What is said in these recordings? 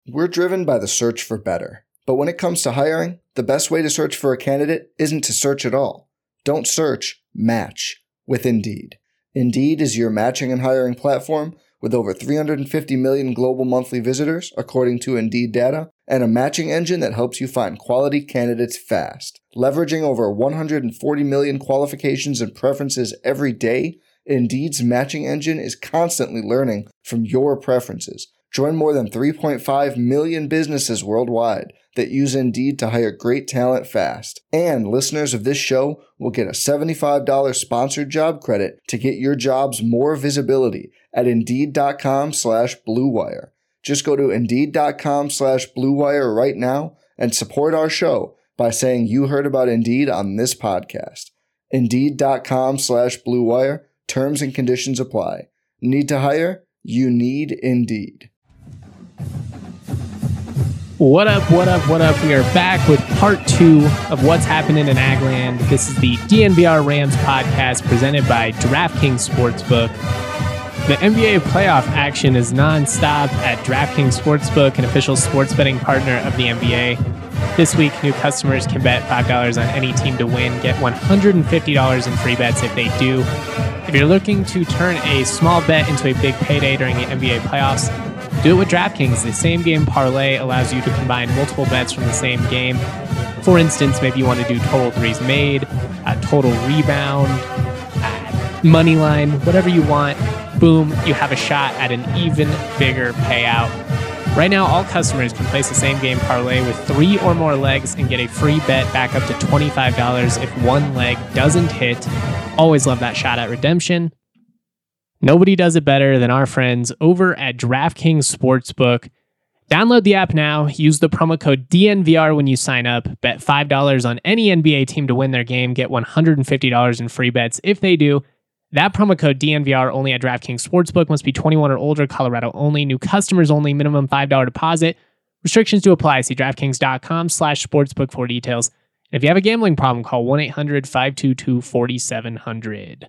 We're driven by the search for better. But when it comes to hiring, the best way to search for a candidate isn't to search at all. Don't search, match with Indeed. Indeed is your matching and hiring platform with over 350 million global monthly visitors, according to Indeed data, and a matching engine that helps you find quality candidates fast. Leveraging over 140 million qualifications and preferences every day, Indeed's matching engine is constantly learning from your preferences. Join more than 3.5 million businesses worldwide that use Indeed to hire great talent fast. And listeners of this show will get a $75 sponsored job credit to get your jobs more visibility at Indeed.com/Blue Wire. Just go to Indeed.com/Blue Wire right now and support our show by saying you heard about Indeed on this podcast. Indeed.com/Blue Wire. Terms and conditions apply. Need to hire? You need Indeed. What up? We are back with part 2 of What's Happening in Agland. This is the DNVR Rams podcast presented by DraftKings Sportsbook. The NBA playoff action is nonstop at DraftKings Sportsbook, an official sports betting partner of the NBA. This week, new customers can bet $5 on any team to win, get $150 in free bets if they do. If you're looking to turn a small bet into a big payday during the NBA playoffs, do it with DraftKings. The same game parlay allows you to combine multiple bets from the same game. For instance, maybe you want to do total threes made, total rebound, money line, whatever you want. Boom, you have a shot at an even bigger payout. Right now, all customers can place the same game parlay with 3 or more legs and get a free bet back up to $25 if one leg doesn't hit. Always love that shot at redemption. Nobody does it better than our friends over at DraftKings Sportsbook. Download the app now. Use the promo code DNVR when you sign up. Bet $5 on any NBA team to win their game. Get $150 in free bets if they do. That promo code DNVR only at DraftKings Sportsbook. Must be 21 or older. Colorado only. New customers only. Minimum $5 deposit. Restrictions do apply. See DraftKings.com/sportsbook for details. And if you have a gambling problem, call 1-800-522-4700.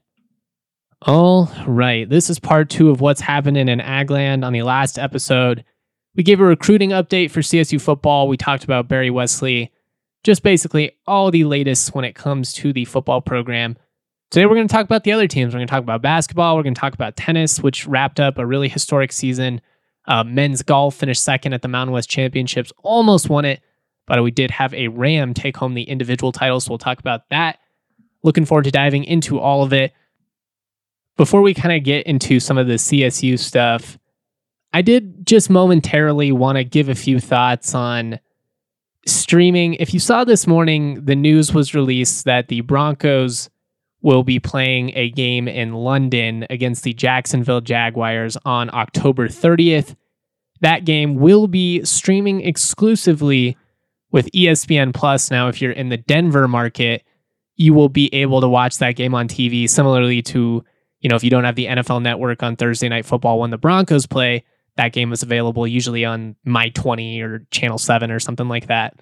All right, this is part 2 of What's Happening in Agland. On the last episode, we gave a recruiting update for CSU football. We talked about Barry Wesley, just basically all the latest when it comes to the football program. Today, we're going to talk about the other teams. We're going to talk about basketball. We're going to talk about tennis, which wrapped up a really historic season. Men's golf finished second at the Mountain West Championships, almost won it, but we did have a Ram take home the individual title, so we'll talk about that. Looking forward to diving into all of it. Before we kind of get into some of the CSU stuff, I did just momentarily want to give a few thoughts on streaming. If you saw this morning, the news was released that the Broncos will be playing a game in London against the Jacksonville Jaguars on October 30th. That game will be streaming exclusively with ESPN Plus. Now, if you're in the Denver market, you will be able to watch that game on TV, similarly to, if you don't have the NFL Network on Thursday Night Football when the Broncos play, that game is available usually on My20 or Channel 7 or something like that.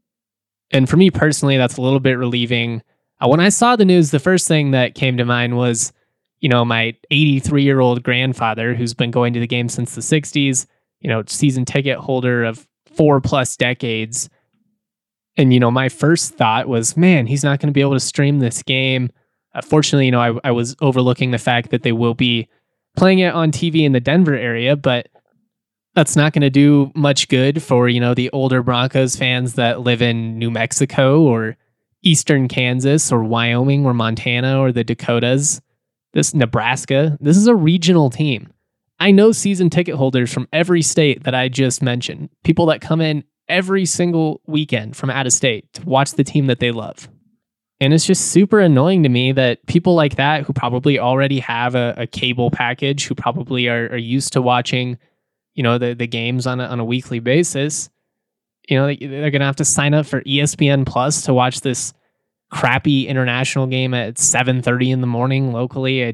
And for me personally, that's a little bit relieving. When I saw the news, the first thing that came to mind was, my 83-year-old grandfather who's been going to the game since the 60s, season ticket holder of 4+ decades. And, my first thought was, man, he's not going to be able to stream this game. Fortunately, I was overlooking the fact that they will be playing it on TV in the Denver area, but that's not going to do much good for, the older Broncos fans that live in New Mexico or Eastern Kansas or Wyoming or Montana or the Dakotas. This Nebraska, this is a regional team. I know season ticket holders from every state that I just mentioned, people that come in every single weekend from out of state to watch the team that they love. And it's just super annoying to me that people like that who probably already have a cable package, who probably are used to watching, the games on a weekly basis, they're going to have to sign up for ESPN Plus to watch this crappy international game at 7:30 in the morning locally.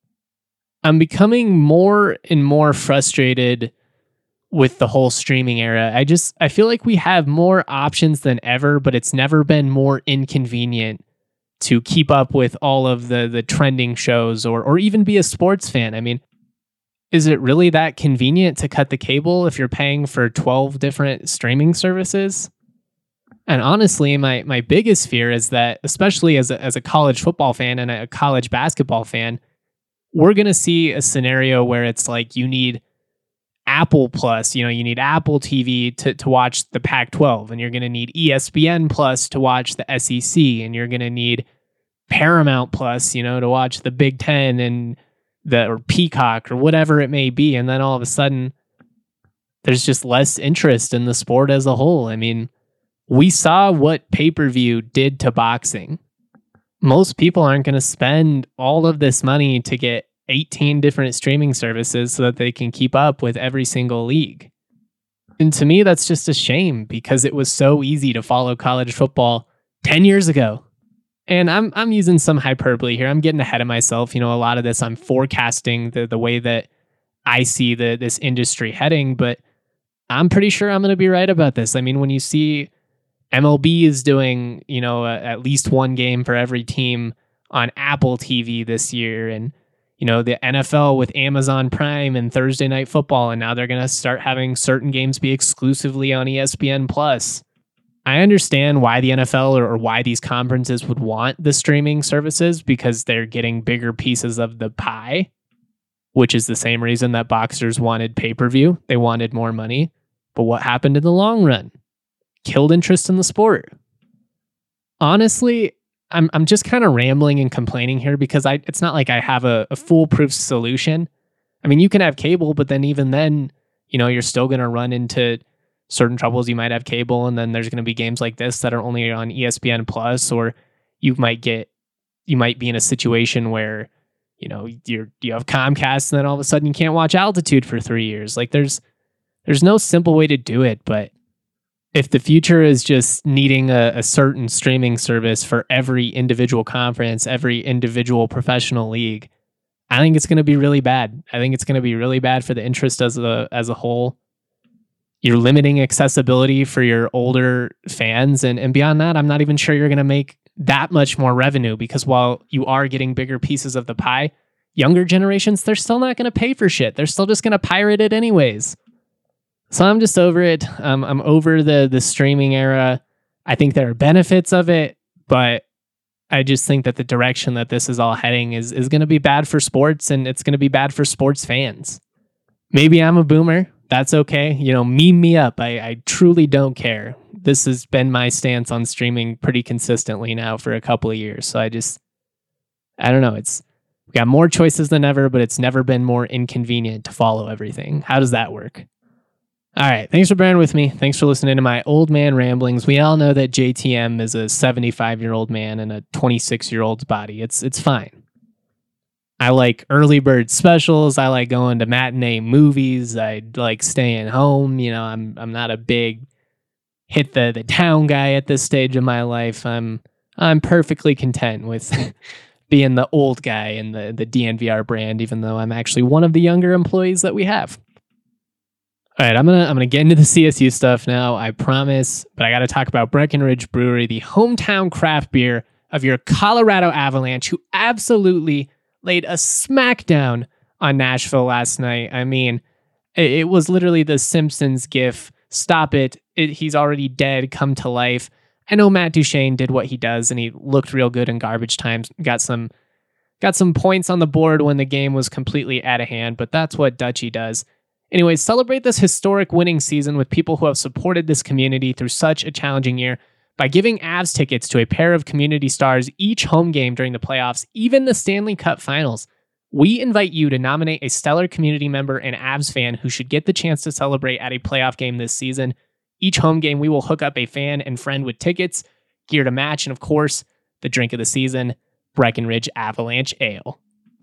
I'm becoming more and more frustrated with the whole streaming era. I feel like we have more options than ever, but it's never been more inconvenient to keep up with all of the trending shows or even be a sports fan. I mean, Is it really that convenient to cut the cable if you're paying for 12 different streaming services? And honestly, my biggest fear is that, especially as a college football fan and a college basketball fan, we're going to see a scenario where it's like you need Apple Plus, you need Apple TV to watch the Pac-12, and you're going to need ESPN Plus to watch the SEC, and you're going to need Paramount Plus, to watch the Big Ten and or Peacock or whatever it may be. And then all of a sudden, there's just less interest in the sport as a whole. I mean, we saw what pay-per-view did to boxing. Most people aren't going to spend all of this money to get 18 different streaming services so that they can keep up with every single league. And to me, that's just a shame because it was so easy to follow college football 10 years ago. And I'm using some hyperbole here. I'm getting ahead of myself. A lot of this I'm forecasting the way that I see this industry heading, but I'm pretty sure I'm going to be right about this. I mean, when you see MLB is doing, at least one game for every team on Apple TV this year, and the NFL with Amazon Prime and Thursday Night Football, and now they're going to start having certain games be exclusively on ESPN Plus. I understand why the NFL or why these conferences would want the streaming services because they're getting bigger pieces of the pie, which is the same reason that boxers wanted pay-per-view. They wanted more money. But what happened in the long run? Killed interest in the sport. Honestly, I'm just kind of rambling and complaining here because it's not like I have a foolproof solution. I mean, you can have cable, but then even then, you're still going to run into certain troubles. You might have cable, and then there's going to be games like this that are only on ESPN Plus, or you might be in a situation where, you have Comcast, and then all of a sudden you can't watch Altitude for 3 years. Like there's no simple way to do it, but if the future is just needing a certain streaming service for every individual conference, every individual professional league, I think it's going to be really bad. I think it's going to be really bad for the interest as a whole. You're limiting accessibility for your older fans. And beyond that, I'm not even sure you're going to make that much more revenue because while you are getting bigger pieces of the pie, younger generations, they're still not going to pay for shit. They're still just going to pirate it anyways. So I'm just over it. I'm over the streaming era. I think there are benefits of it, but I just think that the direction that this is all heading is going to be bad for sports, and it's going to be bad for sports fans. Maybe I'm a boomer. That's okay. Meme me up. I truly don't care. This has been my stance on streaming pretty consistently now for a couple of years. So I don't know. We got more choices than ever, but it's never been more inconvenient to follow everything. How does that work? All right. Thanks for bearing with me. Thanks for listening to my old man ramblings. We all know that JTM is a 75-year-old man in a 26-year-old's body. It's fine. I like early bird specials. I like going to matinee movies. I like staying home. I'm not a big hit the town guy at this stage of my life. I'm perfectly content with being the old guy in the DNVR brand, even though I'm actually one of the younger employees that we have. All right, I'm gonna get into the CSU stuff now, I promise, but I got to talk about Breckenridge Brewery, the hometown craft beer of your Colorado Avalanche, who absolutely laid a smackdown on Nashville last night. I mean, it was literally the Simpsons gif. Stop it. He's already dead. Come to life. I know Matt Duchene did what he does, and he looked real good in garbage time. Got some points on the board when the game was completely out of hand, but that's what Dutchie does. Anyways, celebrate this historic winning season with people who have supported this community through such a challenging year by giving Avs tickets to a pair of community stars each home game during the playoffs, even the Stanley Cup Finals. We invite you to nominate a stellar community member and Avs fan who should get the chance to celebrate at a playoff game this season. Each home game, we will hook up a fan and friend with tickets, gear to match, and of course, the drink of the season, Breckenridge Avalanche Ale.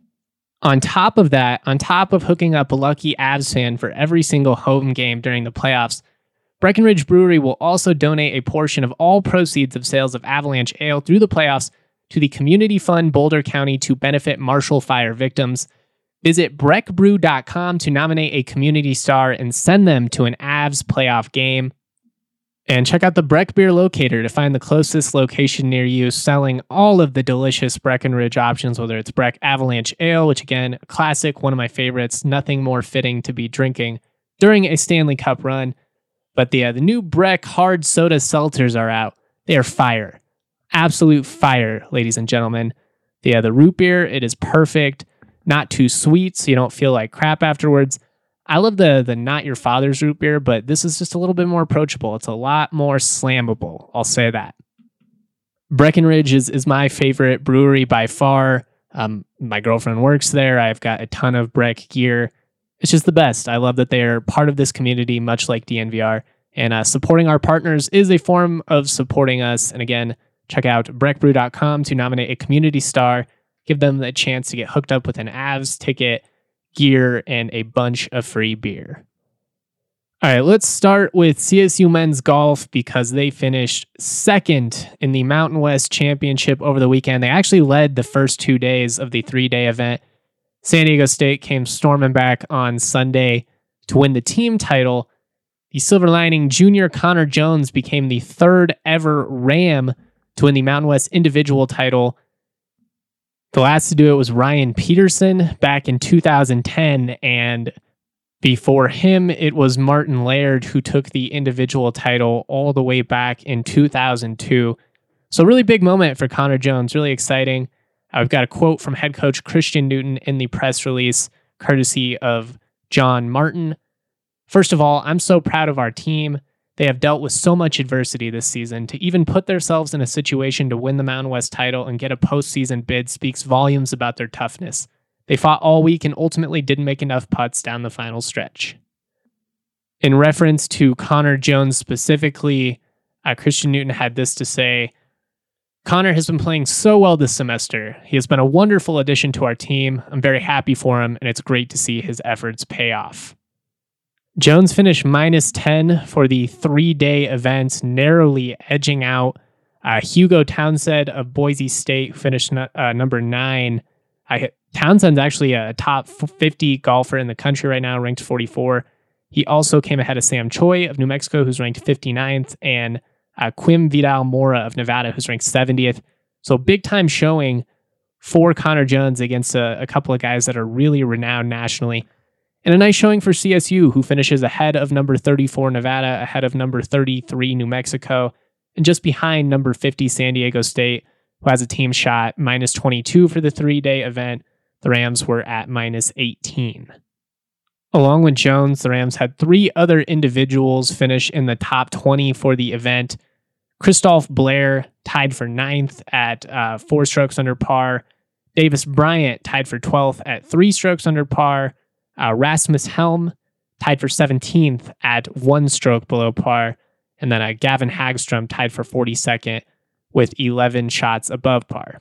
On top of that, on top of hooking up a lucky Avs fan for every single home game during the playoffs, Breckenridge Brewery will also donate a portion of all proceeds of sales of Avalanche Ale through the playoffs to the Community Fund Boulder County to benefit Marshall Fire victims. Visit breckbrew.com to nominate a community star and send them to an Avs playoff game. And check out the Breck Beer Locator to find the closest location near you, selling all of the delicious Breckenridge options, whether it's Breck Avalanche Ale, which again, a classic, one of my favorites, nothing more fitting to be drinking during a Stanley Cup run. But the new Breck hard soda seltzers are out. They are fire. Absolute fire, ladies and gentlemen. The root beer, it is perfect. Not too sweet, so you don't feel like crap afterwards. I love the Not Your Father's root beer, but this is just a little bit more approachable. It's a lot more slammable, I'll say that. Breckenridge is my favorite brewery by far. My girlfriend works there. I've got a ton of Breck gear. It's just the best. I love that they're part of this community, much like DNVR. And supporting our partners is a form of supporting us. And again, check out breckbrew.com to nominate a community star. Give them the chance to get hooked up with an Avs ticket, gear, and a bunch of free beer. All right, let's start with CSU men's golf because they finished second in the Mountain West Championship over the weekend. They actually led the first 2 days of the 3-day event. San Diego State came storming back on Sunday to win the team title. The Silver Lining junior Connor Jones became the third ever Ram to win the Mountain West individual title. The last to do it was Ryan Peterson back in 2010, and before him, it was Martin Laird who took the individual title all the way back in 2002. So really big moment for Connor Jones, really exciting. I've got a quote from head coach Christian Newton in the press release, courtesy of John Martin. First of all, I'm so proud of our team. They have dealt with so much adversity this season. To even put themselves in a situation to win the Mountain West title and get a postseason bid speaks volumes about their toughness. They fought all week and ultimately didn't make enough putts down the final stretch. In reference to Connor Jones specifically, Christian Newton had this to say: Connor has been playing so well this semester. He has been a wonderful addition to our team. I'm very happy for him, and it's great to see his efforts pay off. Jones finished -10 for the 3-day event, narrowly edging out Hugo Townsend of Boise State, who finished number 9. Townsend's actually a top 50 golfer in the country right now, ranked 44. He also came ahead of Sam Choi of New Mexico, who's ranked 59th, and Quim Vidal Mora of Nevada, who's ranked 70th. So big time showing for Connor Jones against a couple of guys that are really renowned nationally. And a nice showing for CSU, who finishes ahead of number 34 Nevada, ahead of number 33 New Mexico, and just behind number 50 San Diego State, who has a team shot -22 for the 3-day event. The Rams were at -18. Along with Jones, the Rams had 3 other individuals finish in the top 20 for the event. Christoph Blair tied for 9th at 4 strokes under par. Davis Bryant tied for 12th at 3 strokes under par. Rasmus Helm tied for 17th at 1 stroke below par. And then Gavin Hagstrom tied for 42nd with 11 shots above par.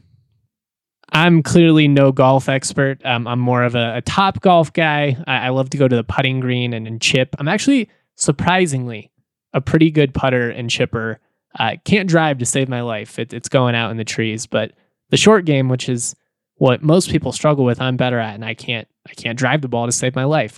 I'm clearly no golf expert. I'm more of a top golf guy. I love to go to the putting green and chip. I'm actually, surprisingly, a pretty good putter and chipper. Can't drive to save my life. It's going out in the trees. But the short game, which is what most people struggle with, I'm better at, and I can't drive the ball to save my life.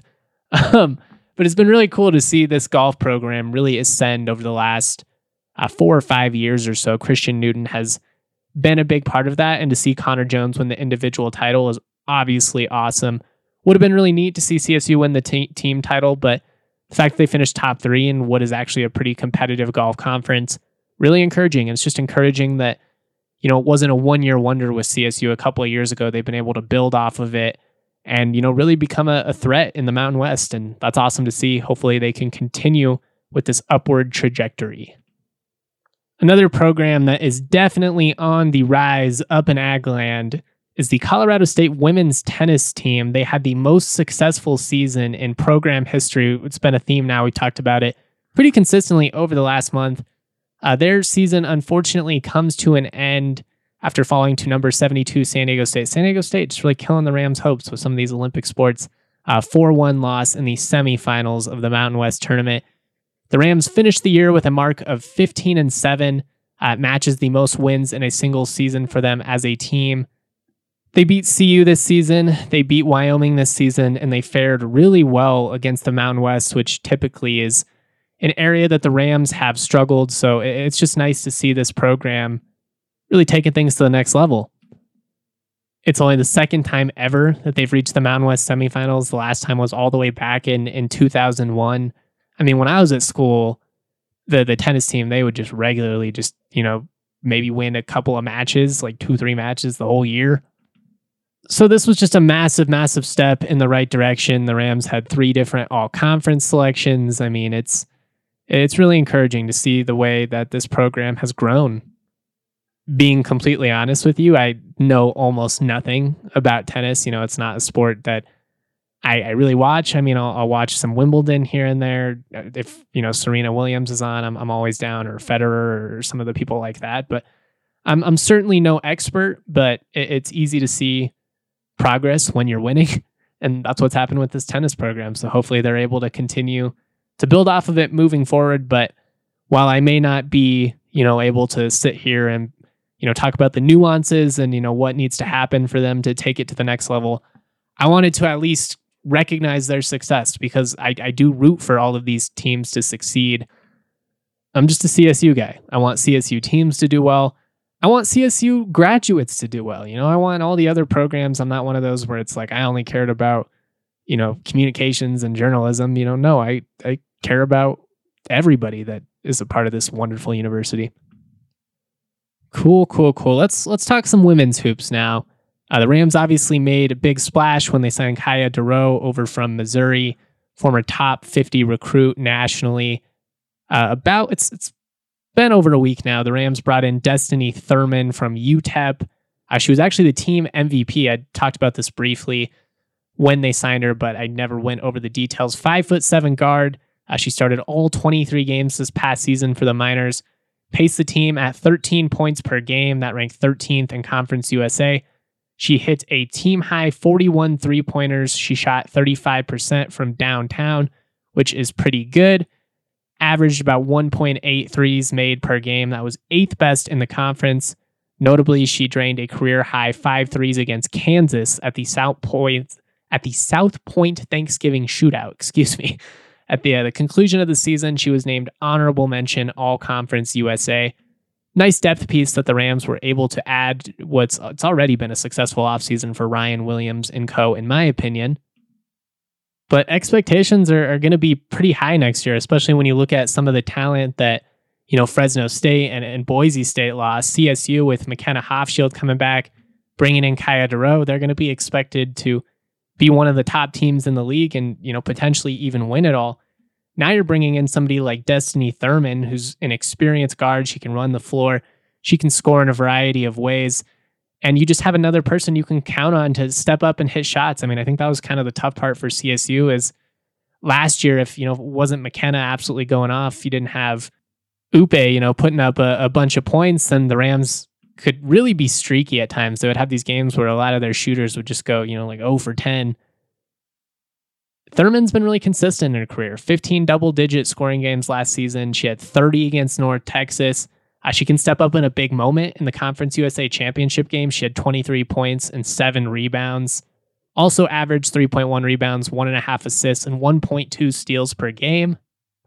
But it's been really cool to see this golf program really ascend over the last 4 or 5 years or so. Christian Newton has been a big part of that, and to see Connor Jones win the individual title is obviously awesome. Would have been really neat to see CSU win the team title, but the fact that they finished top 3 in what is actually a pretty competitive golf conference, really encouraging. And it's just encouraging that, it wasn't a one-year wonder with CSU a couple of years ago. They've been able to build off of it and, really become a threat in the Mountain West. And that's awesome to see. Hopefully they can continue with this upward trajectory. Another program that is definitely on the rise up in Agland is the Colorado State women's tennis team. They had the most successful season in program history. It's been a theme now. We talked about it pretty consistently over the last month. Their season, unfortunately, comes to an end after falling to number 72 San Diego State. San Diego State just really killing the Rams' hopes with some of these Olympic sports. 4-1 loss in the semifinals of the Mountain West tournament. The Rams finished the year with a mark of 15-7. Matches the most wins in a single season for them as a team. They beat CU this season, they beat Wyoming this season, and they fared really well against the Mountain West, which typically is an area that the Rams have struggled. So it's just nice to see this program really taking things to the next level. It's only the second time ever that they've reached the Mountain West semifinals. The last time was all the way back in 2001. I mean, when I was at school, the tennis team, they would just regularly maybe win a couple of matches, like 2-3 matches the whole year. So this was just a massive, massive step in the right direction. The Rams had 3 different all-conference selections. I mean, it's really encouraging to see the way that this program has grown. Being completely honest with you, I know almost nothing about tennis. It's not a sport that I really watch. I mean, I'll watch some Wimbledon here and there. If, Serena Williams is on, I'm always down, or Federer or some of the people like that. But I'm certainly no expert, but it's easy to see progress when you're winning. And that's what's happened with this tennis program. So hopefully they're able to continue to build off of it moving forward. But while I may not be, able to sit here and, talk about the nuances and, what needs to happen for them to take it to the next level, I wanted to at least recognize their success, because I do root for all of these teams to succeed. I'm just a CSU guy. I want CSU teams to do well. I want CSU graduates to do well. I want all the other programs. I'm not one of those where it's like I only cared about, communications and journalism. No, I care about everybody that is a part of this wonderful university. Cool. Let's talk some women's hoops now. The Rams obviously made a big splash when they signed Kaya Duro over from Missouri, former top 50 recruit nationally. It's been over a week now. The Rams brought in Destiny Thurman from UTEP. She was actually the team MVP. I talked about this briefly when they signed her, but I never went over the details. 5'7" guard. She started all 23 games this past season for the Miners. Paced the team at 13 points per game. That ranked 13th in Conference USA. She hit a team-high 41 three-pointers. She shot 35% from downtown, which is pretty good. Averaged about 1.8 threes made per game. That was 8th best in the conference. Notably, she drained a career-high 5 threes against Kansas at the South Point Thanksgiving shootout. At the conclusion of the season, she was named Honorable Mention All-Conference USA. Nice depth piece that the Rams were able to add. It's already been a successful offseason for Ryan Williams and co, in my opinion. But expectations are going to be pretty high next year, especially when you look at some of the talent that, Fresno State and Boise State lost. CSU with McKenna Hofschild coming back, bringing in Kaya Duro, they're going to be expected to be one of the top teams in the league and, potentially even win it all. Now you're bringing in somebody like Destiny Thurman, who's an experienced guard. She can run the floor. She can score in a variety of ways. And you just have another person you can count on to step up and hit shots. I mean, I think that was kind of the tough part for CSU is last year, if, it wasn't McKenna absolutely going off, you didn't have Upe, putting up a bunch of points, then the Rams could really be streaky at times. They would have these games where a lot of their shooters would just go, like 0 for 10. Thurman's been really consistent in her career. 15 double-digit scoring games last season. She had 30 against North Texas. She can step up in a big moment in the Conference USA Championship game. She had 23 points and 7 rebounds. Also averaged 3.1 rebounds, 1.5 assists, and 1.2 steals per game.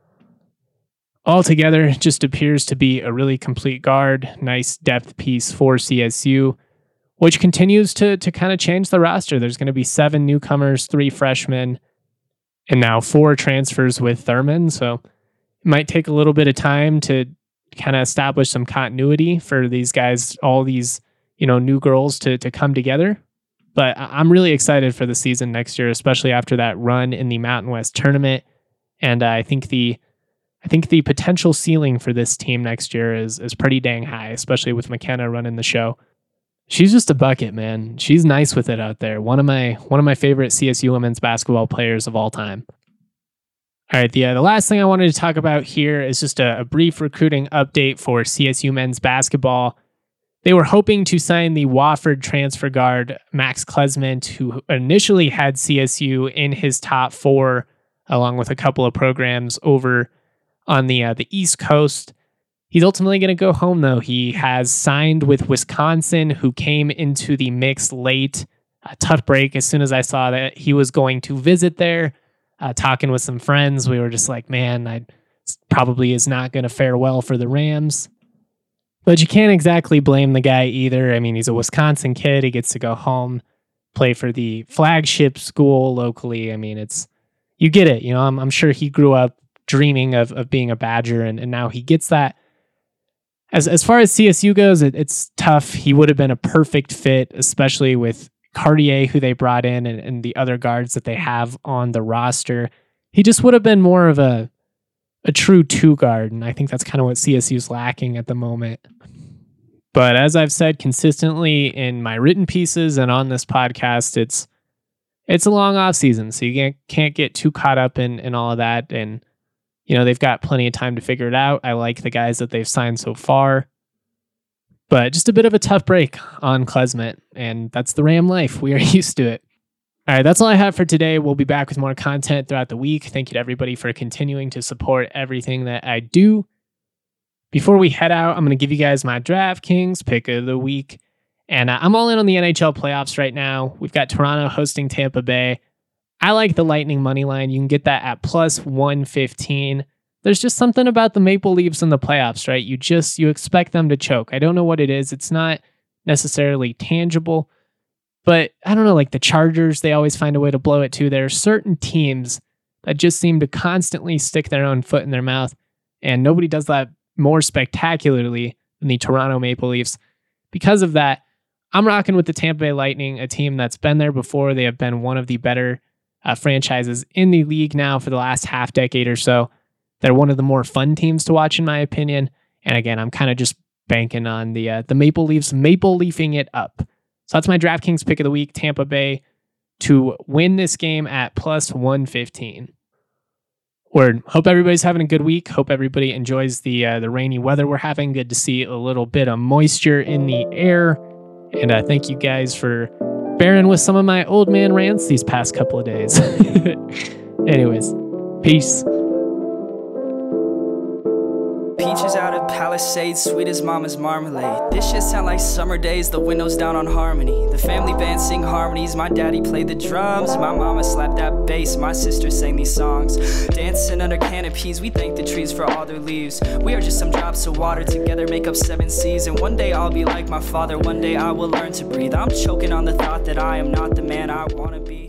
Altogether, just appears to be a really complete guard. Nice depth piece for CSU, which continues to kind of change the roster. There's going to be 7 newcomers, 3 freshmen, and now 4 transfers with Thurman. So it might take a little bit of time to kind of establish some continuity for these guys, all these, new girls to come together. But I'm really excited for the season next year, especially after that run in the Mountain West tournament. And I think the potential ceiling for this team next year is pretty dang high, especially with McKenna running the show. She's just a bucket, man. She's nice with it out there. One of my favorite CSU women's basketball players of all time. All right, the last thing I wanted to talk about here is just a brief recruiting update for CSU men's basketball. They were hoping to sign the Wofford transfer guard Max Klesment, who initially had CSU in his top 4, along with a couple of programs over on the East Coast. He's ultimately going to go home, though. He has signed with Wisconsin, who came into the mix late. A tough break. As soon as I saw that he was going to visit there, talking with some friends, we were just like, man, probably is not going to fare well for the Rams. But you can't exactly blame the guy either. I mean, he's a Wisconsin kid. He gets to go home, play for the flagship school locally. I mean, you get it. I'm sure he grew up dreaming of being a Badger, and now he gets that. As far as CSU goes, it's tough. He would have been a perfect fit, especially with Cartier, who they brought in, and the other guards that they have on the roster. He just would have been more of a true two guard, and I think that's kind of what CSU's lacking at the moment. But as I've said consistently in my written pieces and on this podcast, it's a long off season, so you can't get too caught up in all of that. And they've got plenty of time to figure it out. I like the guys that they've signed so far, but just a bit of a tough break on Klesmit, and that's the Ram life. We are used to it. All right, that's all I have for today. We'll be back with more content throughout the week. Thank you to everybody for continuing to support everything that I do. Before we head out, I'm going to give you guys my DraftKings pick of the week. And I'm all in on the NHL playoffs right now. We've got Toronto hosting Tampa Bay. I like the Lightning money line. You can get that at plus 115. There's just something about the Maple Leafs in the playoffs, right? You expect them to choke. I don't know what it is. It's not necessarily tangible. But I don't know, like the Chargers, they always find a way to blow it too. There are certain teams that just seem to constantly stick their own foot in their mouth, and nobody does that more spectacularly than the Toronto Maple Leafs. Because of that, I'm rocking with the Tampa Bay Lightning, a team that's been there before. They have been one of the better franchises in the league now for the last half decade or so. They're one of the more fun teams to watch, in my opinion. And again, I'm kind of just banking on the Maple Leafs maple leafing it up. So that's my DraftKings pick of the week, Tampa Bay, to win this game at plus 115. Word. Hope everybody's having a good week. Hope everybody enjoys the rainy weather we're having. Good to see a little bit of moisture in the air. And thank you guys for bearing with some of my old man rants these past couple of days. Anyways, peace. Peaches out of Palisades, sweet as mama's marmalade. This shit sound like summer days, the windows down on Harmony. The family band sing harmonies, my daddy played the drums. My mama slapped that bass, my sister sang these songs. Dancing under canopies, we thank the trees for all their leaves. We are just some drops of water, together make up 7 seas. And one day I'll be like my father, one day I will learn to breathe. I'm choking on the thought that I am not the man I wanna be.